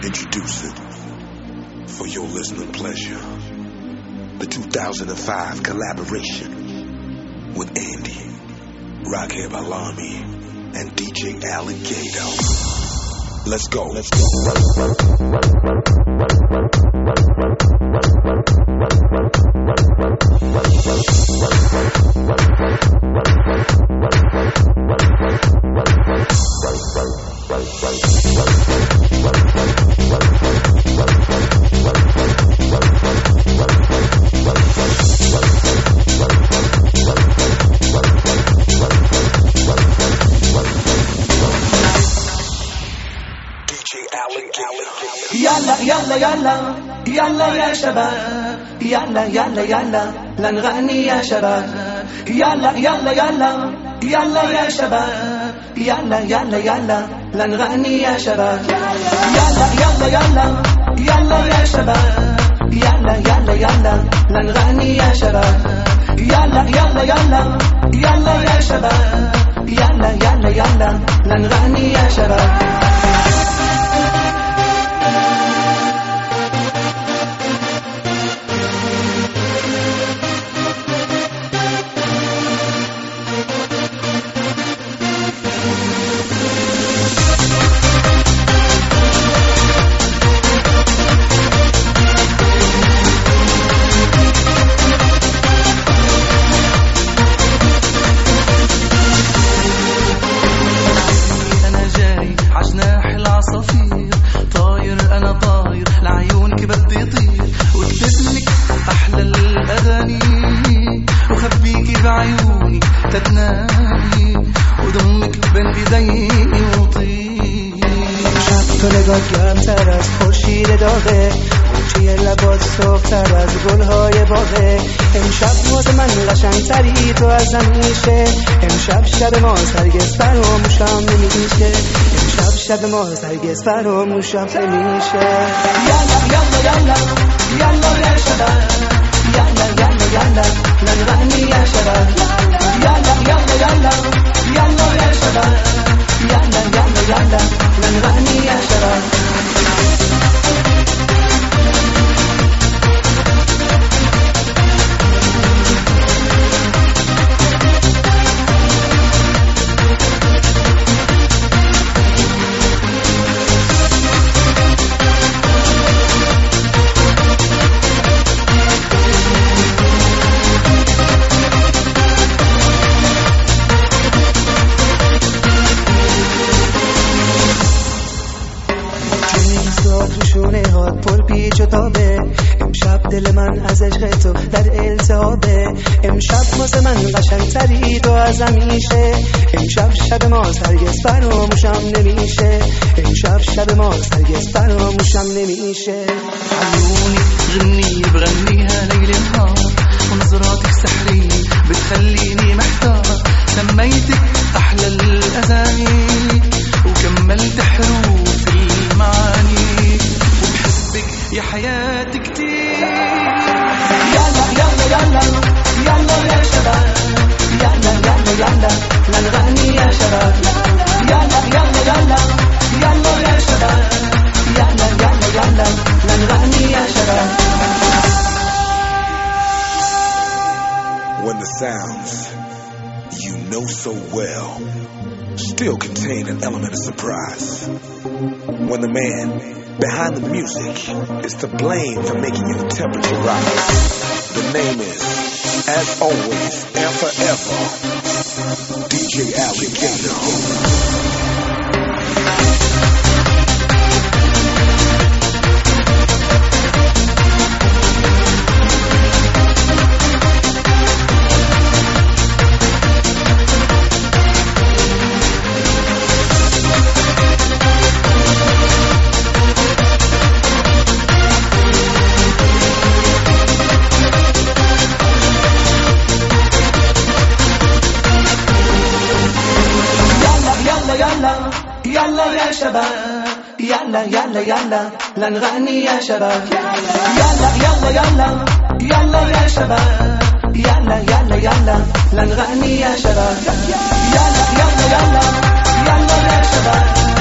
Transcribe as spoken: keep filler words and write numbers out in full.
Introducing, for your listening pleasure, the two thousand five collaboration with Andy, Ragheb Alami, and D J Alligator. Let's go, let's go. يلا يلا يلا يلا يا شباب يلا يلا يلا لنغني يا شباب يلا يلا يلا يلا يا شباب يلا يلا يلا لنغني يا شباب يلا يلا يلا يلا يا شباب يلا يلا يلا لنغني يا شباب يلا يلا يلا يلا يا شباب يلا يلا يلا لنغني يا شباب طاير انا طاير لعيونك بدي طير واكتبلك احلى الاغاني وخبيكي بعيوني تتنامي وضمك بين ايديني وطير شب تو نگاه گرمتر از خورشید داغه توی لبات سرختر از گلهای باغه امشب واسه من قشنگتری تو از همیشه امشب شب ما هرگز فراموشم نمیشه امشب شب ما هرگز فراموشم نمیشه یالا یالا یالا یالا یا شباب یالا یالا یالا لنغنی یا شباب یالا یالا یالا یالا یا شباب یالا یالا یالا لنغنی یا شباب شونه هات پر پیچ و تابه امشب دل من از عشق تو در التهابه امشب واسه من قشنگتری تو از همیشه امشب شب ما هرگز فراموشم نمیشه امشب شب ما هرگز فراموشم نمیشه عيوني غني بغنيها ليل نهار ونظراتك سحرية بتخليني محتار سميتك أحلى الأغاني وكملت حروف المعاني وبحبك يا حياتي كتير يلا يلا يلا يلا يا شباب يلا يلا يلا لنغني يا شباب يلا يلا يلا يلا يا شباب يلا يلا يلا لنغني يا شباب When the sounds you know so well still contain an element of surprise. When the man behind the music is to blame for making your temperature rise. The name is, as always and forever, D J Alligator. يلا يا شباب يلا يلا يلا لنغني يا شباب يلا يلا يلا يلا يا شباب يلا يلا يلا لنغني يا شباب يلا يلا يلا يلا يا شباب